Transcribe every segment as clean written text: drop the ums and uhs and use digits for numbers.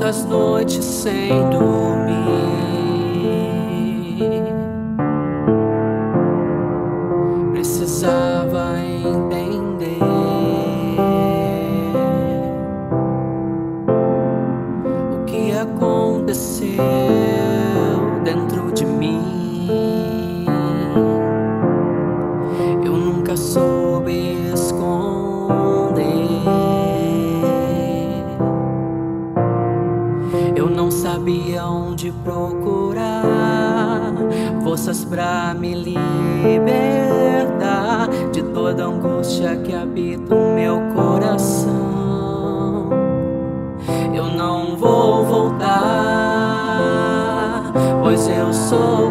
muitas noites sem dormir. Precisava entender o que aconteceu dentro de mim. Eu nunca soube esconder. Eu não sabia onde procurar forças pra me libertar de toda angústia que habita o meu coração. Eu não vou voltar, pois eu sou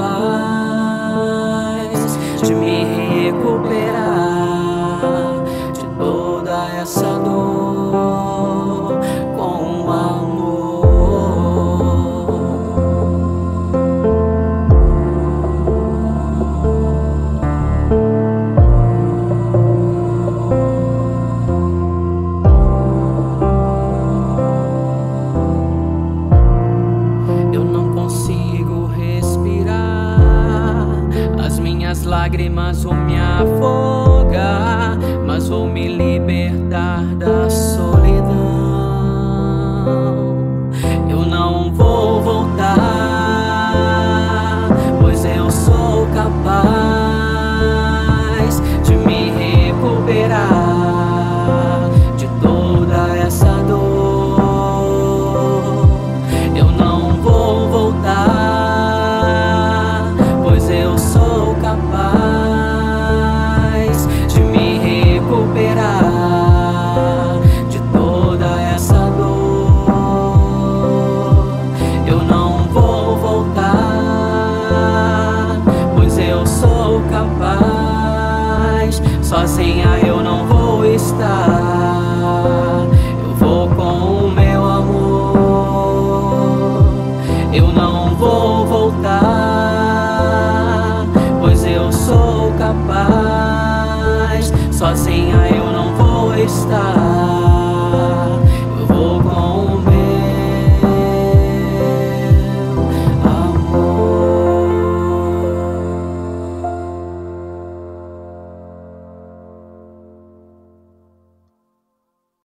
capaz de me recuperar de toda essa dor com amor. As lágrimas vão me afogar, mas vou me libertar